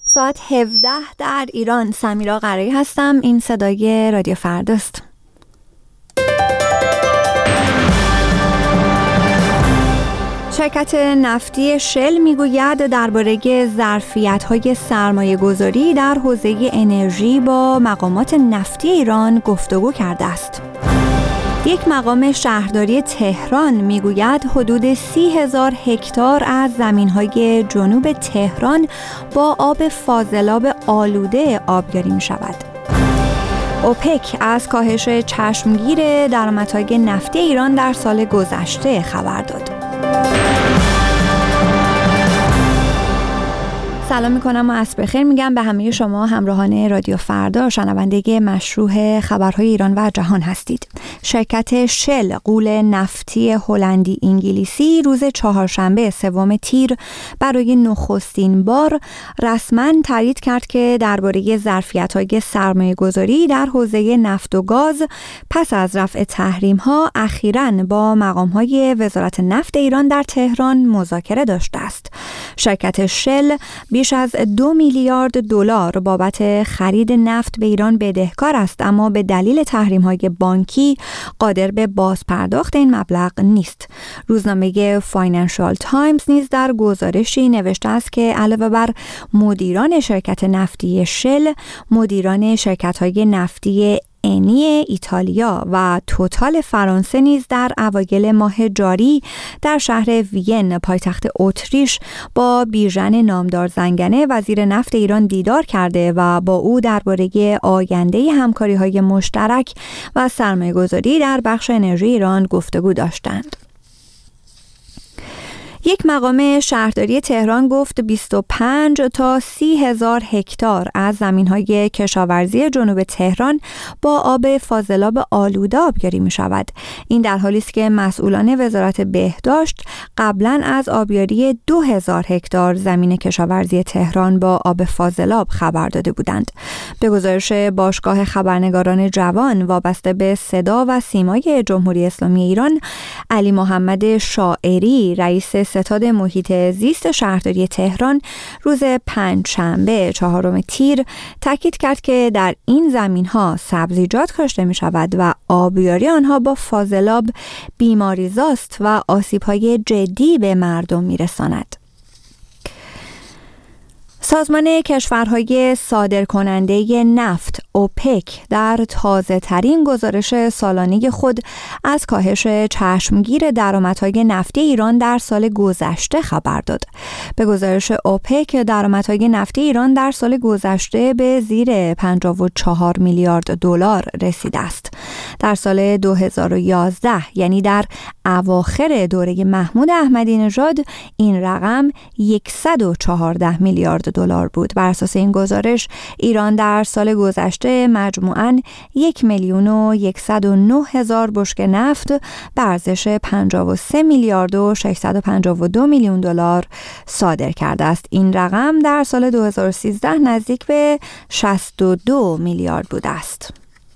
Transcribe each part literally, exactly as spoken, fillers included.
ساعت هفده در ایران. سمیرا قرایی هستم. این صدای رادیو فرداست. شرکت نفتی شل میگوید درباره ظرفیت‌های سرمایه‌گذاری در حوزه انرژی با مقامات نفتی ایران گفتگو کرده است. یک مقام شهرداری تهران میگوید حدود سی هزار هکتار از زمین‌های جنوب تهران با آب فاضلاب آلوده آبیاری می‌شود. اوپک از کاهش چشمگیر درآمدهای نفتی ایران در سال گذشته خبر داد. سلام میکنم و عصر بخیر میگم به همه شما همراهان رادیو فردا، شنونده مشروع خبرهای ایران و جهان هستید. شرکت شل غول نفتی هلندی انگلیسی روز چهارشنبه سوم تیر برای نخستین بار رسما تایید کرد که درباره ظرفیت‌های سرمایه‌گذاری در حوزه نفت و گاز پس از رفع تحریم‌ها اخیراً با مقام‌های وزارت نفت ایران در تهران مذاکره داشته است. شرکت شل بیش از دو میلیارد دلار بابت خرید نفت به ایران بدهکار است، اما به دلیل تحریم‌های بانکی قادر به بازپرداخت این مبلغ نیست. روزنامه فاینانشال تایمز نیز در گزارشی نوشته است که علاوه بر مدیران شرکت نفتی شل، مدیران شرکت‌های نفتی انی ایتالیا و توتال فرانسه نیز در اوایل ماه جاری در شهر وین پایتخت اتریش با بیژن نامدار زنگنه وزیر نفت ایران دیدار کرده و با او درباره آینده همکاری‌های مشترک و سرمایه‌گذاری در بخش انرژی ایران گفتگو داشتند. یک مقام شهرداری تهران گفت بیست و پنج تا سی هزار هکتار از زمین‌های کشاورزی جنوب تهران با آب فاضلاب آلوده آبیاری می‌شود. این در حالی است که مسئولان وزارت بهداشت قبلا از آبیاری دو هزار هکتار زمین کشاورزی تهران با آب فاضلاب خبر داده بودند. به گزارش باشگاه خبرنگاران جوان وابسته به صدا و سیمای جمهوری اسلامی ایران، علی محمد شاعری رئیس ستاد محیط زیست شهرداری تهران روز پنجشنبه چهارم تیر تاکید کرد که در این زمین‌ها سبزیجات کاشته می‌شود و آبیاری آنها با فاضلاب بیماریزاست و آسیب‌های جدی به مردم می‌رساند. سازمان کشورهای صادرکننده نفت اوپک در تازه ترین گزارش سالانه خود از کاهش چشمگیر درآمدهای نفتی ایران در سال گذشته خبر داد. به گزارش اوپک درآمدهای نفتی ایران در سال گذشته به زیر پنجاه و چهار میلیارد دلار رسیده است. در سال دو هزار و یازده یعنی در اواخر دوره محمود احمدی نژاد این رقم صد و چهارده میلیارد دلار بود. بر اساس این گزارش ایران در سال گذشته مجموعاً یک میلیون و صد و نه هزار بشکه نفت به ارزش پنجاه و سه میلیارد و ششصد و پنجاه و دو میلیون دلار صادر کرده است. این رقم در سال دو هزار و سیزده نزدیک به شصت و دو میلیارد بوده است.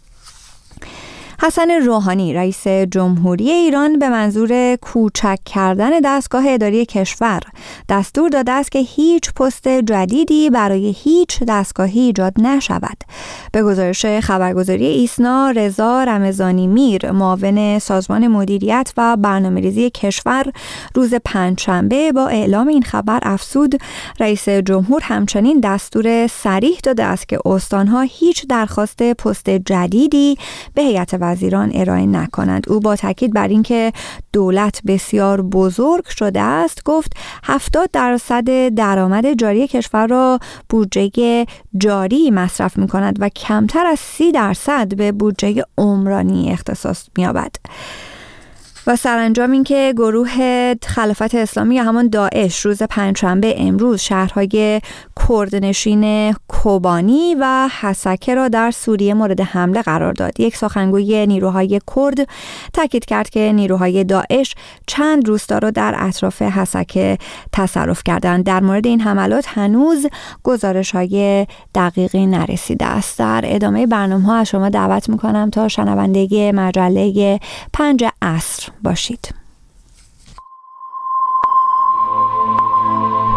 حسن روحانی رئیس جمهوری ایران به منظور کوچک کردن دستگاه اداری کشور دستور داده است که هیچ پست جدیدی برای هیچ دستگاهی ایجاد نشود. به گزارش خبرگزاری ایسنا، رضا رمضانی میر معاون سازمان مدیریت و برنامه‌ریزی کشور روز پنجشنبه با اعلام این خبر افزود رئیس جمهور همچنین دستور صریح داده است که استان‌ها هیچ درخواست پست جدیدی به هیئت وزیران ارائه نکنند. او با تاکید بر اینکه دولت بسیار بزرگ شده است گفت هفتاد درصد درآمد جاری کشور را بودجه جاری مصرف می کند و کمتر از سی درصد به بودجه عمرانی اختصاص می یابد. و سرانجام این که گروه خلافت اسلامی یا همان داعش روز پنجشنبه امروز شهرهای کردنشین کوبانی و حسکه را در سوریه مورد حمله قرار داد. یک سخنگوی نیروهای کرد تاکید کرد که نیروهای داعش چند روستا را در اطراف حسکه تصرف کردند. در مورد این حملات هنوز گزارش‌های دقیقی نرسیده است. در ادامه برنامه‌ها از شما دعوت می‌کنم تا شنونده مجله پنج عصر باشید.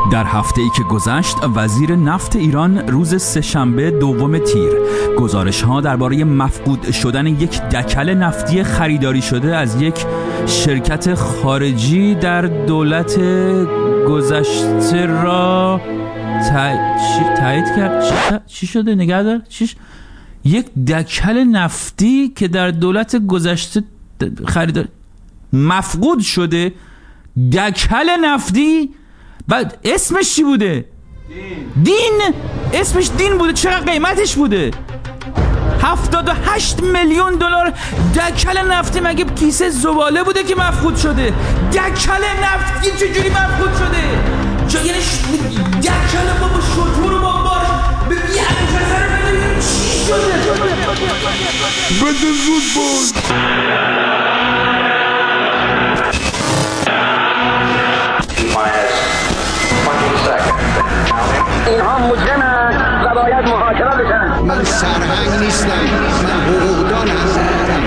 در هفته‌ای که گذشت وزیر نفت ایران روز سه‌شنبه دوم تیر گزارش‌ها درباره مفقود شدن یک دکل نفتی خریداری شده از یک شرکت خارجی در دولت گذشته را تایید کرد. چی شده نگهدار؟ چیش؟ یک دکل نفتی که در دولت گذشته خریداری مفقود شده. دکل نفتی؟ بعد اسمش چی بوده؟ دین. دین؟ اسمش دین بوده. چقدر قیمتش بوده؟ هفتاد و هشت میلیون دلار. دکل نفتی مگه کیسه زباله بوده که مفقود شده؟ دکل نفتی چجوری مفقود شده؟ جا یعنی دکل بابا شطور و بابا به بیه اجازه بده چی شده؟ بده زود بود. اینها مجرمند و باید محاکمه بشن. من سرهنگ نیستم، من حقوقدان هستم.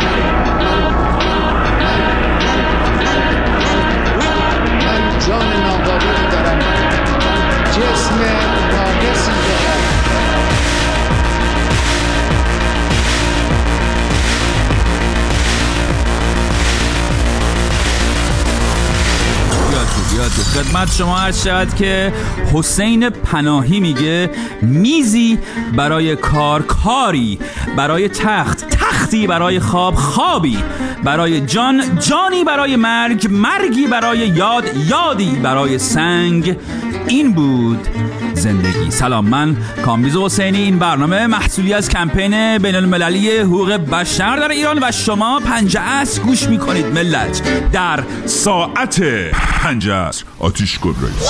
من جان ناقابلی دارم، جسم ناقصی دارم. خدمت شما عرض شود که حسین پناهی میگه میزی برای کار کاری، برای تخت تختی، برای خواب خوابی، برای جان جانی، برای مرگ مرگی، برای یاد یادی، برای سنگ. این بود زندگی. سلام، من کامبیز حسینی. این برنامه محصولی از کمپین بین المللی حقوق بشر در ایران و شما پنجه عصر گوش میکنید ملت. در ساعت پنجه عصر آتیش کن رئیس.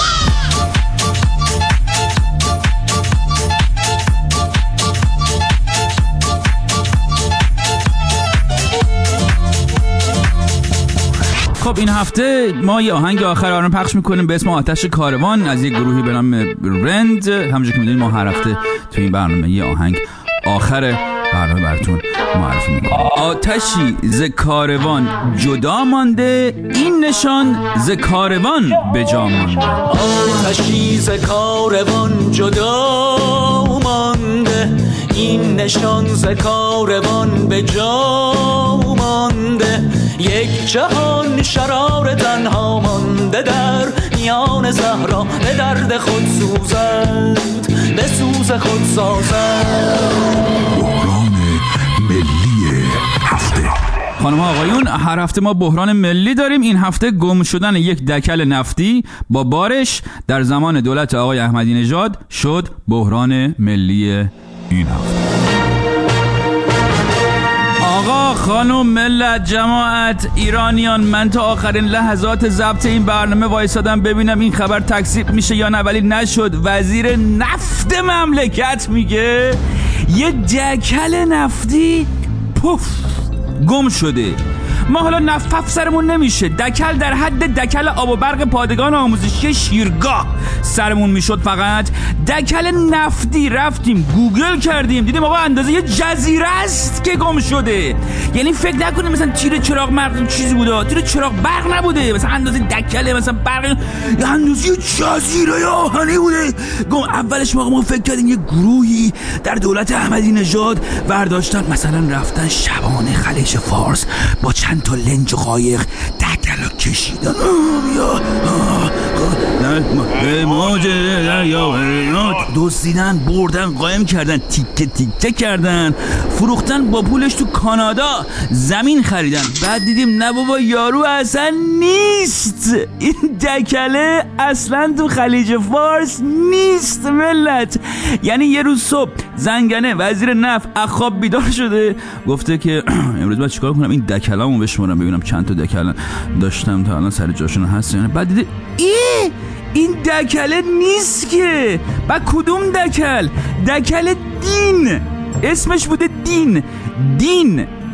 خب این هفته ما یه آهنگ آخر آن پخش میکنیم به اسم آتش کاروان از یک گروهی به نام رند. همونجوری که میدونید ما هر هفته تو این برنامه یه آهنگ آخر برنامه براتون معرفی میکنیم. آتشی ز کاروان جدا مانده، این نشان ز کاروان به جا مانده. آتشی ز کاروان جدا مانده، این نشان ز کاروان به جا مانده. یک جهان شرار تنها مانده در میان صحرا، به درد خود سوزد به سوز خود سازد. بحران ملی هفته. خانم ها آقایون، هر هفته ما بحران ملی داریم. این هفته گم شدن یک دکل نفتی با بارش در زمان دولت آقای احمدی نژاد شد بحران ملی این هفته. آقا خانم ملت جماعت ایرانیان، من تا آخرین لحظات ضبط این برنامه وایسادم ببینم این خبر تکذیب میشه یا نه، ولی نشد. وزیر نفت مملکت میگه یه دکل نفتی پف گم شده. ما حالا نفت سرمون نمیشه، دکل در حد دکل آب و برق پادگان آموزشی شیرگاه سرمون میشد. فقط دکل نفتی رفتیم گوگل کردیم دیدیم آقا اندازه یه جزیره است که گم شده. یعنی فکر نکنیم مثلا تیر چراغ برق چیزی بوده، تیر چراغ برق نبوده، مثلا اندازه دکل مثلا برق اندازه یه جزیره آهنی بوده گم. اولش ما ما فکر کردیم یه گروهی در دولت احمدی نژاد برداشتن مثلا رفتن شبانه خلیج فارس با چند تا لنج و قایق دکل کشیدن دزدیدن، بردن، قایم کردن، تیکه تیکه کردن، فروختن، با پولش تو کانادا زمین خریدن. بعد دیدیم نه بابا یارو اصلا نیست، این دکله اصلا تو خلیج فارس نیست ملت. یعنی یه روز صبح زنگنه وزیر نفت اخواب بیدار شده گفته که امروز باید چیکار کنم، این دکلامو بشمارم ببینم چند تا دکل داشتم تا الان سر جاشون هست. یعنی بعد دیده ای این دکله نیست که. بعد کدوم دکل؟ دکل دین، اسمش بوده دین. دین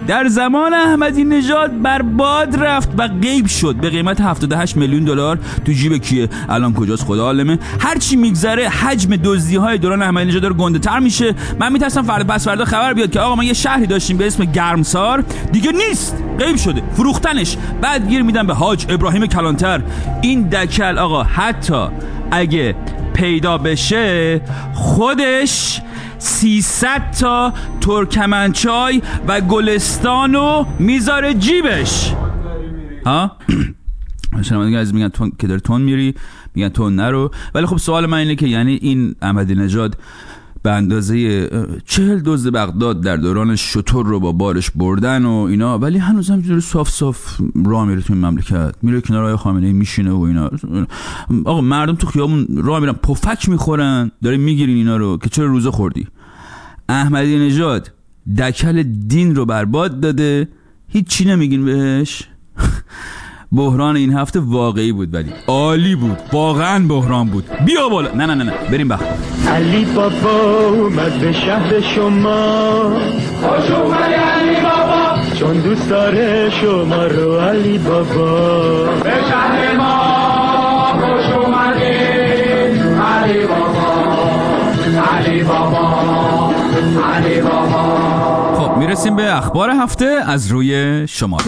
در زمان احمدی نژاد برباد رفت و غیب شد به قیمت هفتاد و هشت میلیون دلار. تو جیب کیه؟ الان کجاست خدا عالمه. هر چی میگذره حجم دزدی‌های دوران احمدی نژاد رو گنده‌تر میشه. من میترسم فردا پس فردا خبر بیاد که آقا ما یه شهری داشتیم به اسم گرمسار دیگه نیست، غیب شده، فروختنش. بعد گیر میدن به حاج ابراهیم کلانتر. این دکل آقا حتی اگه پیدا بشه خودش سیصد تا ترکمنچای و گلستانو میذاره جیبش. ها؟ شنوندگان عزیز میگن تون که داری تون میری، میگن تون نرو. ولی خب سوال من اینه که یعنی این احمدی نژاد به اندازه چهل دزد بغداد در دوران شتر رو با بارش بردن و اینا، ولی هنوز هم جوری صاف صاف راه میره تو این مملکت، میره کنار آقای خامنه‌ای میشینه و اینا. آقا مردم تو خیابون راه میرن پفک میخورن، داره میگیرین اینا رو که چرا روزه خوردی. احمدی نژاد دکل دین رو برباد داده، هیچ چی نمیگین بهش. بحران این هفته واقعی بود ولی عالی بود، واقعا بحران بود. بیا بالا. نه نه نه نه بریم بخ. علی بابا اومد به شهر شما، خوش اومدی علی بابا، چون دوست داره شما رو علی بابا. به شهر ما خوش اومدی علی بابا، علی بابا، علی بابا. خب میرسیم به اخبار هفته از روی شمال.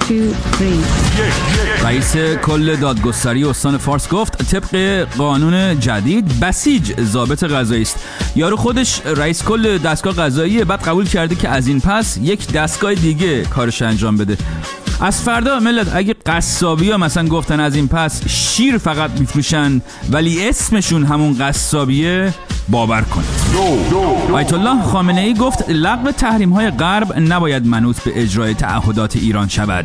رئیس کل دادگستری استان فارس گفت طبق قانون جدید بسیج ضابط قضایی است. یارو خودش رئیس کل دستگاه قضاییه، بعد قبول کرده که از این پس یک دستگاه دیگه کارش انجام بده. از فردا ملت اگه قصابی ها مثلا گفتن از این پس شیر فقط میفروشن ولی اسمشون همون قصابیه، باور کنید. آیت الله خامنه ای گفت لغو تحریم های غرب نباید منوط به اجرای تعهدات ایران شود.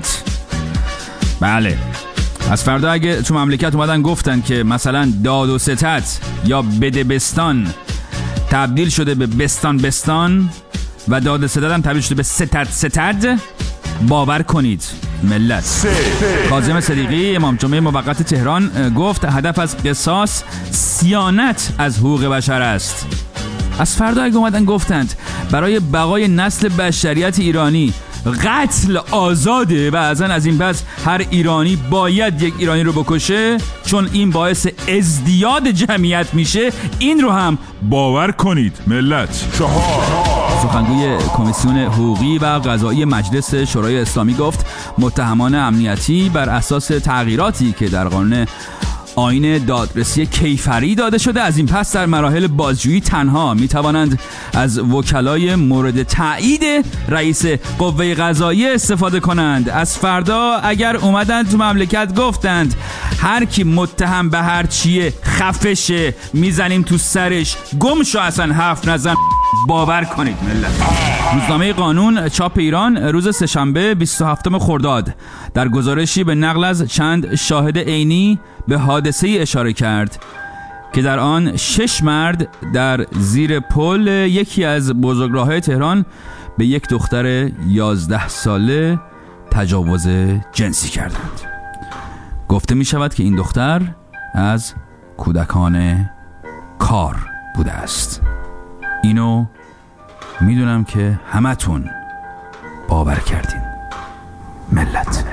بله، از فردا اگه تو مملکت اومدن گفتن که مثلا داد و ستد یا بدبستان تبدیل شده به بستان بستان و داد و ستد هم تبدیل شده به ستد ستد، باور کنید ملت. کاظم صدیقی امام جمعه موقت تهران گفت هدف از قصاص صیانت از حقوق بشر است. از فردا اگه اومدن گفتند برای بقای نسل بشریت ایرانی قتل آزاده و ازن از این پس هر ایرانی باید یک ایرانی رو بکشه چون این باعث ازدیاد جمعیت میشه، این رو هم باور کنید ملت. سخنگوی کمیسیون حقوقی و قضایی مجلس شورای اسلامی گفت متهمان امنیتی بر اساس تغییراتی که در قانون آیین دادرسی کیفری داده شده از این پس در مراحل بازجویی تنها می توانند از وکلای مورد تایید رئیس قوه قضاییه استفاده کنند. از فردا اگر اومدند تو مملکت گفتند هر کی متهم به هر چیه خفشه، میزنیم تو سرش، گم شو اصلا حرف نزن، باور کنید ملت. روزنامه قانون چاپ ایران روز سه‌شنبه بیست و هفتم خرداد در گزارشی به نقل از چند شاهد عینی به حادثه‌ای اشاره کرد که در آن شش مرد در زیر پل یکی از بزرگراه‌های تهران به یک دختر یازده ساله تجاوز جنسی کردند. گفته می شود که این دختر از کودکان کار بوده است. اینو میدونم که همتون باور کردین ملت.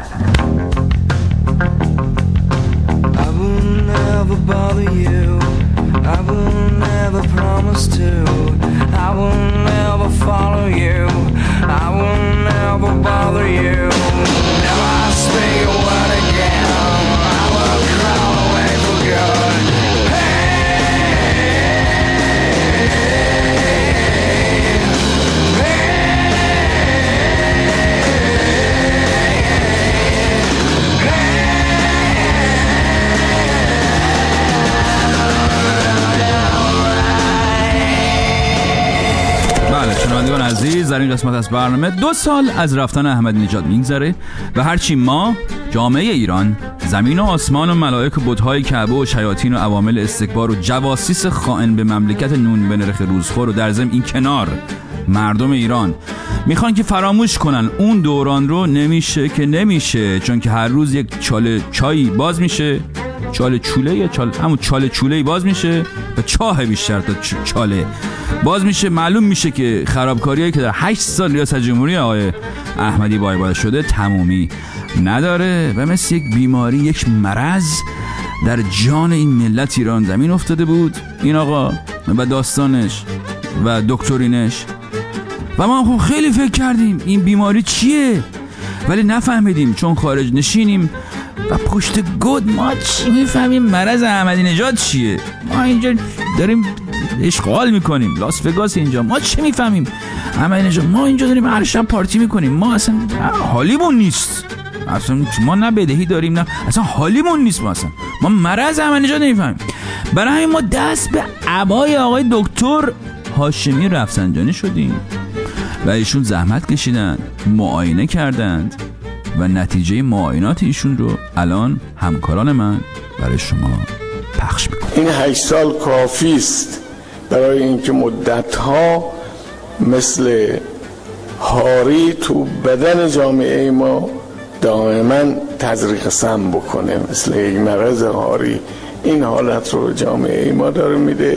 I will never bother you, I will never promise to, I will never follow you, I will never bother you. Never I speak a word again, I will crawl away for good. شنوندگان عزیز، در این قسمت از برنامه دو سال از رفتن احمدی نژاد میگذره و هرچی ما جامعه ایران زمین و آسمان و ملائک و بت‌های کعبه و شیاطین و عوامل استکبار و جواسیس خائن به مملکت نون به نرخ روزخور و در ضمن این کنار مردم ایران میخوان که فراموش کنن اون دوران رو، نمیشه که نمیشه، چون که هر روز یک چاله چایی باز میشه، چاله چوله یا چاله همون چاله چوله‌ای باز میشه و چاه بیشتر تا چاله. باز میشه معلوم میشه که خرابکاریایی که در هشت سال ریاست جمهوری آقای احمدی بایباد شده تمومی نداره و مثل یک بیماری، یک مرض در جان این ملت ایران زمین افتاده بود این آقا و داستانش و دکترینش. و ما خب خیلی فکر کردیم این بیماری چیه، ولی نفهمیدیم چون خارج نشینیم و پشت گود ما چی میفهمیم مرض احمدی نژاد چیه. ما اینجا داریم اشغال میکنیم، لاس وگاس اینجا، ما چی میفهمیم احمدی نژاد؟ ما اینجا داریم هر شب پارتی میکنیم، ما اصلا حالیمون نیست، اصلا ما نه بدهی داریم نه اصلا حالیمون نیست، ما اصلا ما مرض احمدی نژاد نمیفهمیم. برای همین ما دست به عبای آقای دکتر هاشمی رفسنجانی شدیم و ایشون زحمت کشیدن، معاینه کردند و نتیجه معاینات ایشون رو الان همکاران من برای شما پخش میکنم. این هشت سال کافی است برای اینکه مدتها مثل هاری تو بدن جامعه ما دائما تزریق سم بکنه، مثل یک مرض هاری این حالت رو جامعه ما داره میده.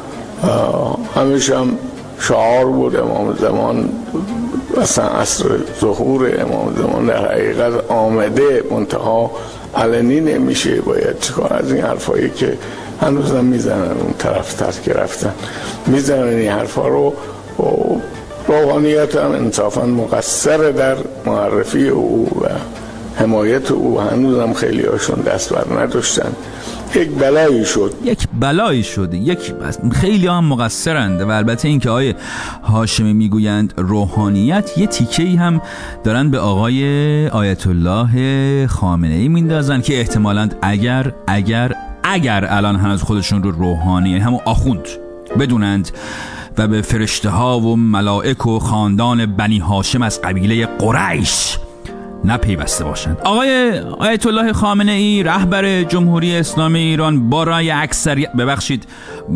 همیشه هم شعار بود امام زمان، اصلا عصر ظهور امام زمان در حقیقت آمده، منتها علنی نمیشه، باید چیکار از این حرفایی که هنوز هم میزنن اون طرف تر که رفتن میزنن این حرفا رو. روحانیت هم انصافا مقصر در معرفی او و حمایت او، هنوز هم خیلی هاشون دست بر نداشتن. یک بلایی شد یک بلایی شد یک خیلی هم مقصرند. و البته این که آقای هاشمی میگویند روحانیت، یه تیکه‌ای هم دارن به آقای آیت الله خامنه‌ای میندازن که احتمالاً اگر اگر اگر الان هنوز خودشون رو روحانی همون آخوند بدونند و به فرشته ها و ملائک و خاندان بنی هاشم از قبیله قریش نپیوسته باشند. آقای آیت الله خامنه ای رهبر جمهوری اسلامی ایران با رأی اکثریت، ببخشید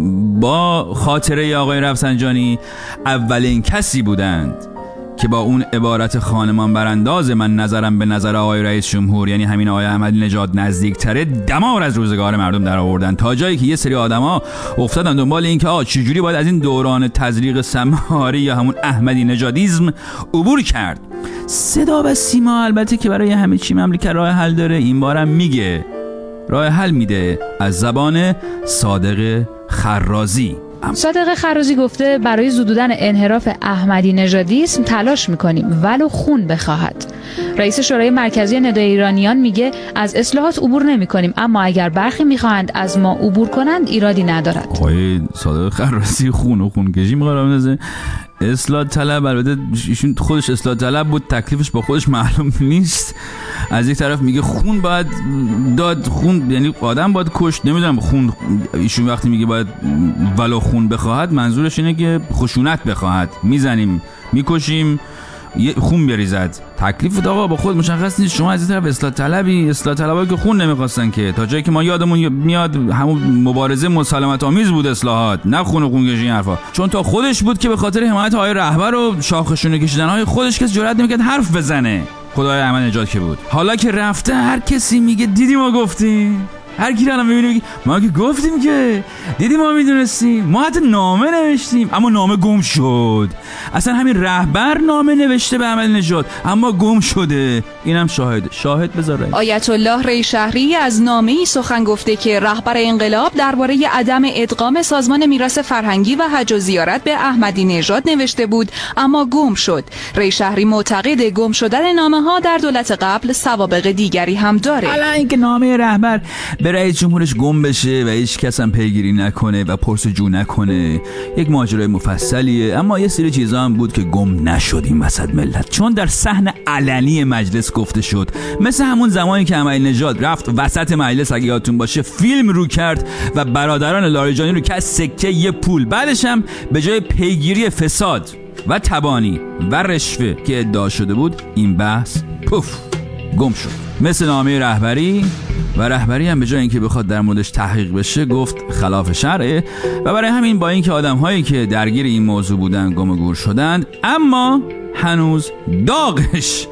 با خاطره آقای رفسنجانی، اولین کسی بودند که با اون عبارت خانمان برانداز من نظرم به نظر آقای رئیس جمهور، یعنی همین آقای احمدی نژاد، نزدیکتره، دمار از روزگار مردم در آوردن، تا جایی که یه سری آدما افتادن دنبال این که آ چجوری باید از این دوران تزریق سمهاری یا همون احمدی نژادیسم عبور کرد. صدا و سیما البته که برای همه چی مملکت راه حل داره، این بارم میگه، راه حل میده از زبان صادق خرازی. صادق خرازی گفته برای زدودن انحراف احمدی نژادیسم تلاش میکنیم ولو خون بخواهد. رئیس شورای مرکزی ندای ایرانیان میگه از اصلاحات عبور نمیکنیم، اما اگر برخی میخواهند از ما عبور کنند ایرادی ندارد. آقای صادق خرازی خون و خونکشی میخواد بندازه. اصلاح طلب، البته ایشون خودش اصلاح طلب بود، تکلیفش با خودش معلوم نیست. از یک طرف میگه خون باید داد، خون یعنی آدم باید کشت، نمیدونم خون، ایشون وقتی میگه باید ولو خون بخواهد منظورش اینه که خشونت بخواهد، میزنیم میکشیم یه خون بریزد. تکلیف آقا با خود مشخص نیست. شما از این طرف اصلاح طلبی، اصلاح طلبایی که خون نمیخواستن که، تا جایی که ما یادمون میاد همون مبارزه مسالمت آمیز بود اصلاحات، نه خون و خونکشی این حرفا، چون تا خودش بود که به خاطر حمایت های رهبر و شاخشونه کشیدن های خودش کس جرئت نمیکرد حرف بزنه. خدای احمدی نژاد که بود، حالا که رفته هر کسی میگه دیدی ما گفتیم، هر کی الان میبینه میگه ما که گفتیم که دیدی ما میدونستیم، ما حتی نامه نوشتیم اما نامه گم شد. اصلا همین رهبر نامه نوشته به احمدی نژاد اما گم شده. اینم شاهد شاهد بذاره. آیت الله ری شهری از نامه‌ای سخن گفته که رهبر انقلاب درباره عدم ادغام سازمان میراث فرهنگی و حج و زیارت به احمدی نژاد نوشته بود اما گم شد. ری شهری معتقد گم شدن نامه‌ها در دولت قبل سوابق دیگری هم داره. حالا اینکه نامه رهبر به رئیس جمهورش گم بشه و هیچ کس هم پیگیری نکنه و پرسجو نکنه یک ماجرای مفصلیه، اما یه سری چیزا هم بود که گم نشد این وسط ملت، چون در صحن علنی مجلس گفته شد. مثل همون زمانی که احمدی نژاد رفت وسط مجلس، اگه یادتون باشه، فیلم رو کرد و برادران لاریجانی رو که سکه یه پول، بعدش هم به جای پیگیری فساد و تبانی و رشوه که ادعا شده بود، این بحث پوف گم شد. مثل نامه رهبری، و رهبری هم به جای اینکه بخواد در موردش تحقیق بشه گفت خلاف شرعه، و برای همین با اینکه آدم‌هایی که درگیر این موضوع بودن گم و گور شدند، اما هنوز داغش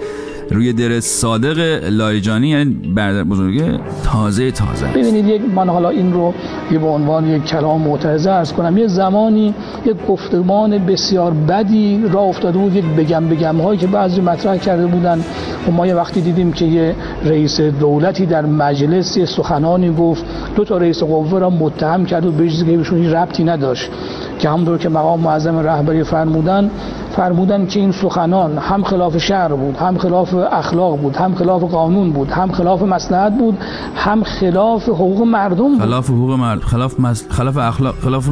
روی در صادق لاریجانی، یعنی برادر بزرگ تازه تازه. ببینید، یک من حالا این رو به عنوان یک کلام معترضه عرض کنم. یه زمانی یک گفتمان بسیار بدی راه افتاده بود، یک بگم بگم هایی که بعضی مطرح کرده بودن و ما یه وقتی دیدیم که یه رئیس دولتی در مجلس یه سخنانی گفت، دو تا رئیس قوه را متهم کرد و به چیزی که بهشون ربطی نداشت، که همونطور که مقام معظم رهبری فرمودن فرمودن که این سخنان هم خلاف شرع بود، هم خلاف اخلاق بود، هم خلاف قانون بود، هم خلاف مصلحت بود، هم خلاف حقوق مردم بود. خلاف حقوق مرد، خلاف مس... خلاف اخلاق، خلاف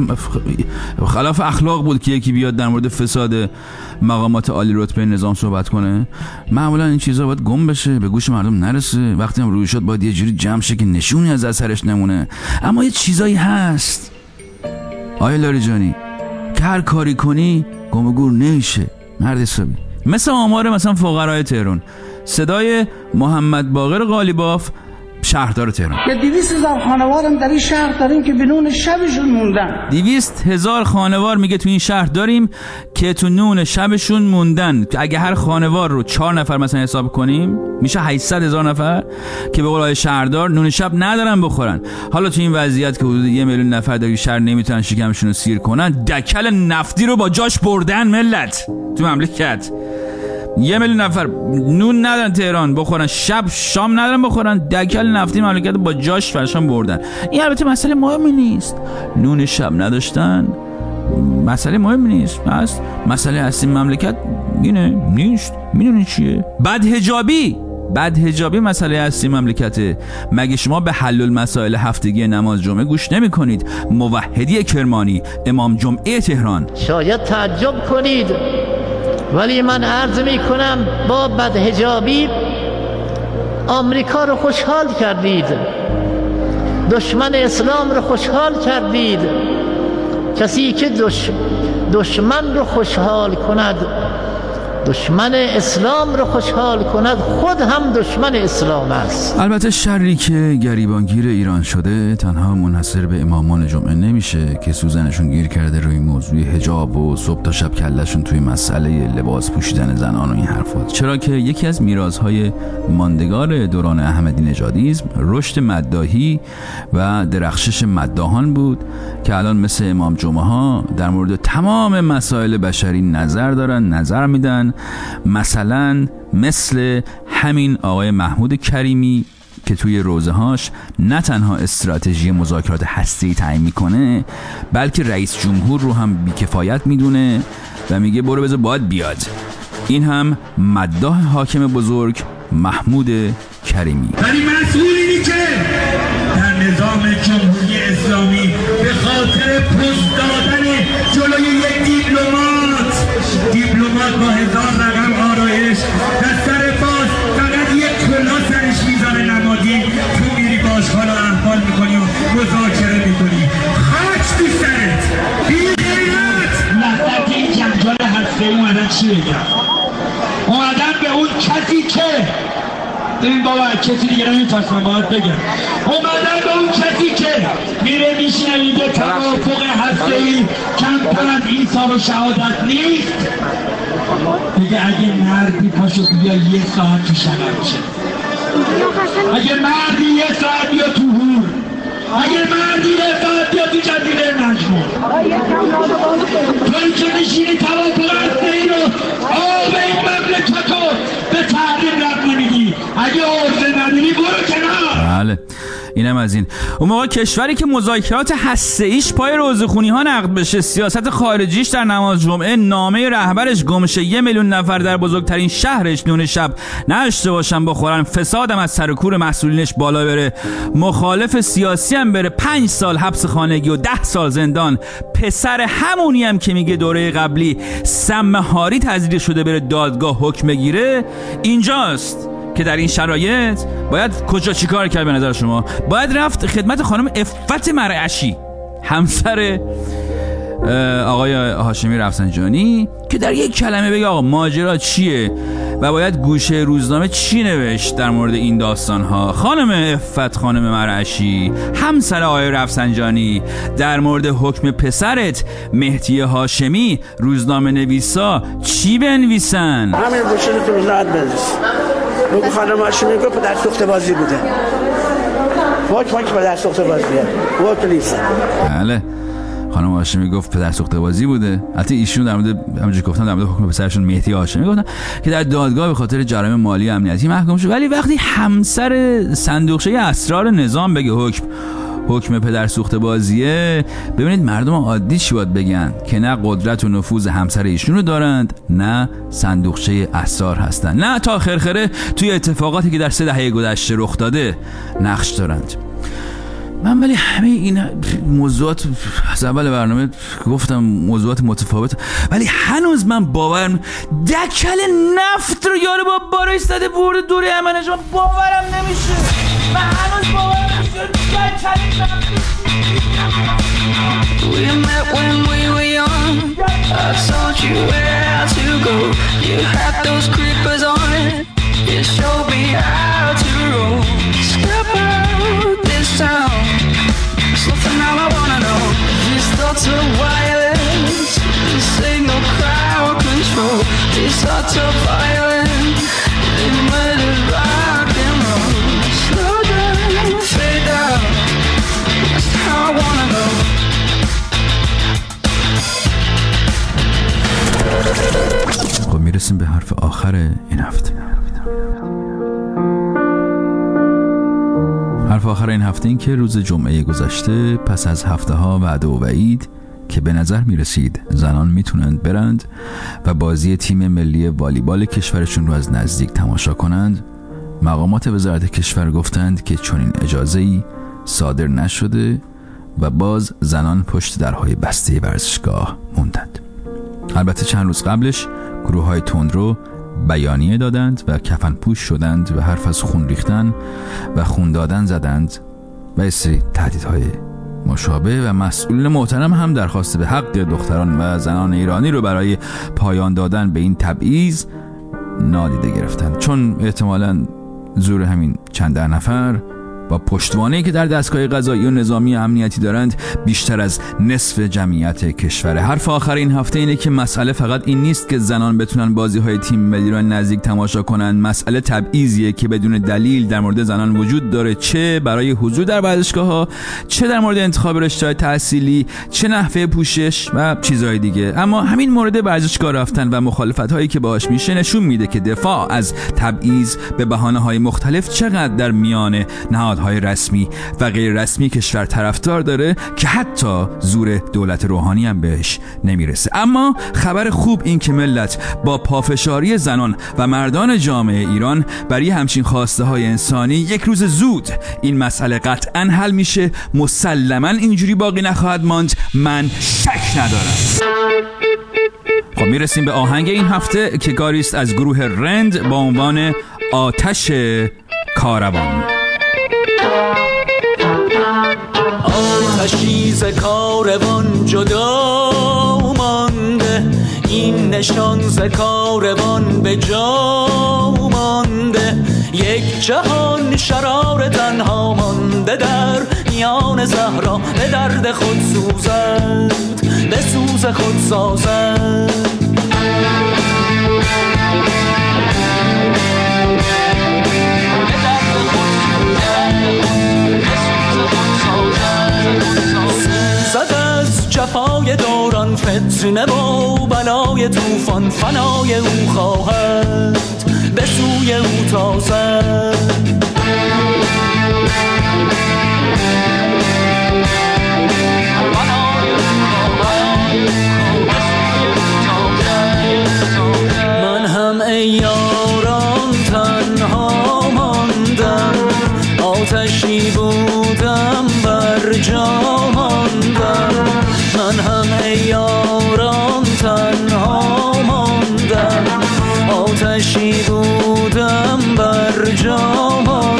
خلاف اخلاق بود که یکی بیاد در مورد فساد مقامات عالی رتبه نظام صحبت کنه. معمولا این چیزا باید گم بشه، به گوش مردم نرسه. وقتی هم روی شد باید یه جوری جمع شه که نشونی از اثرش نمونه. اما یه چیزایی هست آیه لاریجانی که هر کاری کنی گم و گور نمیشه مرد حسابی. مثل آمار مثلا فقرای تهران، صدای محمد باقر قالیباف، شهردار تهران. یه دویست هزار خانوار هم در این شهر داریم که به نون شبشون موندن. دویست هزار خانوار میگه تو این شهر داریم که تو نون شبشون موندن. اگه هر خانوار رو چهار نفر مثلا حساب کنیم میشه هشتصد هزار نفر که به قول آقای شهردار نون شب ندارن بخورن. حالا تو این وضعیت که حدود یک میلیون نفر در شهر نمیتونن شکمشون رو سیر کنن، دکل نفتی رو با جاش بردن ملت تو مملکت. یه میلیون نفر نون ندارن تهران بخورن، شب شام ندارن بخورن، دکل نفتی مملکت با جاش فرشان بردن. این البته مسئله مهمی نیست، نون شب نداشتن مسئله مهمی نیست، پس مسئله اصلی مملکت اینه نیست. میدونی چیه؟ بدحجابی. بدحجابی مسئله اصلی مملکته. مگه شما به حل المسائل هفتگی نماز جمعه گوش نمی کنید؟ موحدی کرمانی، امام جمعه تهران. شاید تعجب کنید ولی من عرض می کنم با بدحجابی آمریکا رو خوشحال کردید، دشمن اسلام رو خوشحال کردید. کسی که دش... دشمن رو خوشحال کند، دشمن اسلام رو خوشحال کند، خود هم دشمن اسلام است. البته شری که گریبانگیر ایران شده تنها منحصر به امامان جمعه نمیشه که سوزنشون گیر کرده روی موضوع حجاب و صبح تا شب کلشون توی مسئله لباس پوشیدن زنان و این حرفات. چرا که یکی از میراث‌های ماندگار دوران احمدی نژادیسم رشد مداحی و درخشش مداحان بود که الان مثل امام جمعه ها در مورد تمام مسائل بشری نظر دارن، نظر میدن. مثلا مثل همین آقای محمود کریمی که توی روزه هاش نه تنها استراتژی مذاکرات هسته‌ای تعیین میکنه بلکه رئیس جمهور رو هم بیکفایت میدونه و میگه برو بذار باید بیاد. این هم مداح حاکم بزرگ محمود کریمی. ولی مسئولینی که در نظام جمهوری اسلامی به خاطر پست دادن جلوی یک دیپلمات دیپلمات با هزار رقم آرایش در سر باز فقط یک کلاه سرش میذاره نمادین، تو میری باش حالا احوال میکنی و مذاکره میکنی. خاک تو سرت بی غیرت. لحظه که این جنجال هسته‌ای اومدن چی بگم؟ اومدن به اون کسی که این بابا کسی دیگه نمیتونستم باید بگم، اومدن به اون کسی که میره میشینه میگه توافق هسته‌ای کمتر از عیسی و شهادت نیست، میگه اگه مردی پاشو بیا یه ساعت تو شهر بشه، اگه مردی یه ساعت بیا تو هور، اگه مردی یه ساعت بیا تو جزیره نجمون. توی که میشینی توافق هسته‌ای رو آب این مملکت رو به تحریم رد نمیدی، اگه عرضه نداری برو کنار. بله اینم از این. اون موقع کشوری که مذاکرات هسته‌ایش پای روزخونی ها نقد بشه، سیاست خارجیش در نماز جمعه، نامه رهبرش گم شه، یه میلیون نفر در بزرگترین شهرش نون شب نشته باشن بخورن، فسادم از سر کور مسئولینش بالا بره، مخالف سیاسی هم بره، پنج سال حبس خانگی و ده سال زندان، پسر همونی هم که میگه دوره قبلی سمهاری تزریق شده بره دادگاه حکم بگیره، اینجاست که در این شرایط باید کجا چیکار کرد به نظر شما؟ باید رفت خدمت خانم عفت مرعشی، همسر آقای هاشمی رفسنجانی، که در یک کلمه بگه آقا ماجرا چیه و باید گوشه روزنامه چی نوشت در مورد این داستانها؟ خانم عفت خانم مرعشی، همسر آقای رفسنجانی، در مورد حکم پسرت مهدی هاشمی روزنامه نویسا چی بنویسن؟ همین گوشه تو روزنامه بنویس. بگو خانم هاشمی گفت پدر سوخته بازی بوده. حکم که پدر سوخته بازی بوده. حکم نیست. بله. خانم هاشمی گفت پدر سوخته بازی بوده. البته ایشون در مورد همونجوری گفتن در مورد حکم پسرشون مهدی هاشمی گفتن که در دادگاه به خاطر جرایم مالی امنیتی محکوم شد. ولی وقتی همسر صندوقچه اسرار نظام بگه حکم حکم پدر سوخته بازیه، ببینید مردم عادی چی باید بگن که نه قدرت و نفوذ همسر ایشون رو دارند، نه صندوقچه اسرار هستند، نه تا خرخره توی اتفاقاتی که در سه دهه گذشته رخ داده نقش دارند. من ولی همه این موضوعات از اول برنامه گفتم موضوعات متفاوت، ولی هنوز من باورم دکل نفت رو یارو با بار ایستاده برده دوره امنش، من باورم نمیشه. من هنوز باورم نمیشه دکل نفت. We met when we were young. I taught you where to go. You had those creepers on it. You showed me how to roll. Step out this town. Something now I wanna know. These thoughts of violence. This ain't no crowd control. These thoughts of violence. They murdered rock and roll. Slow down, fade down. That's how I wanna go. خب میرسیم به حرف آخر این هفته. حرف آخر این هفته این که روز جمعه گذشته پس از هفته ها وعده و وعید که به نظر می رسید زنان می تونند برند و بازی تیم ملی والیبال کشورشون رو از نزدیک تماشا کنند، مقامات وزارت کشور گفتند که چنین اجازه‌ای صادر نشده و باز زنان پشت درهای بسته ورزشگاه موندند. البته چند روز قبلش گروه های تندرو بیانیه دادند و کفن پوش شدند و حرف از خون ریختن و خون دادن زدند و یه سری تهدیدهای مشابه و مسئولین محترم هم درخواست به حق دختران و زنان ایرانی رو برای پایان دادن به این تبعیض نادیده گرفتند، چون احتمالاً زور همین چند ده نفر با پشتوانه‌ای که در دستگاه قضایی و نظامی امنیتی دارند بیشتر از نصف جمعیت کشور. حرف آخر این هفته اینه که مسئله فقط این نیست که زنان بتونن بازی‌های تیم ملی رو نزدیک تماشا کنن، مسئله تبعیضیه که بدون دلیل در مورد زنان وجود داره، چه برای حضور در ورزشگاه‌ها، چه در مورد انتخاب رشته تحصیلی، چه نحوه پوشش و چیزهای دیگه. اما همین مورد ورزشگاه رفتن و مخالفت‌هایی که باهاش میشه نشون میده که دفاع از تبعیض به بهانه‌های مختلف چقدر در میان های رسمی و غیر رسمی کشور طرفدار داره که حتی زور دولت روحانی هم بهش نمیرسه. اما خبر خوب این که ملت با پافشاری زنان و مردان جامعه ایران برای همچین خواسته های انسانی یک روز زود این مسئله قطعاً حل میشه، مسلماً اینجوری باقی نخواهد ماند، من شک ندارم. خب میرسیم به آهنگ این هفته که کاریست از گروه رند با عنوان آتش کاروان. آتشی ز کاروان جدا مانده، این نشان ز کاروان به جا مانده، یک جهان شرار تنها مانده در میان صحرا، به درد خود سوزد به سوز خود سازد. جفای دوران فتنه و بلای طوفان، فنای او خواهد به سوی او تازد. من هم ای یاران تنها ماندم، آتشی بودم بر جا ماندم. من هم ای یاران تنها ماندم، آتشی بودم بر جا ماندم.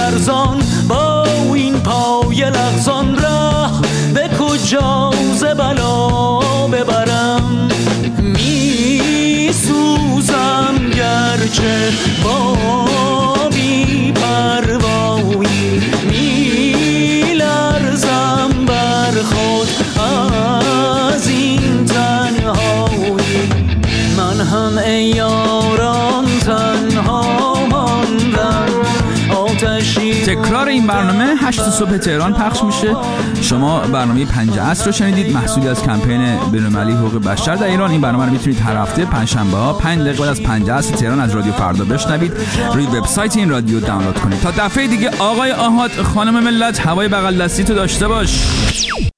لرزان با این پای لغزان ره به کجا ز بلا ببرم می سوزم گرچه با بی پروایی می لرزم بر خود از این تنهایی من هم ای یاران تنها ماندم آتشی. تکرار این برنامه هشت صبح تهران پخش میشه. شما برنامه پنجه عصر رو شنیدید، محصولی از کمپین بین‌المللی حقوق بشر در ایران. این برنامه رو میتونید هر هفته پنجشنبه ها پنج دقیقه از پنجه عصر تهران از رادیو فردا بشنوید، روی وبسایت این رادیو دانلود کنید. تا دفعه دیگه آقای آحاد، خانم ملت، هوای بغل دستی تو داشته باش.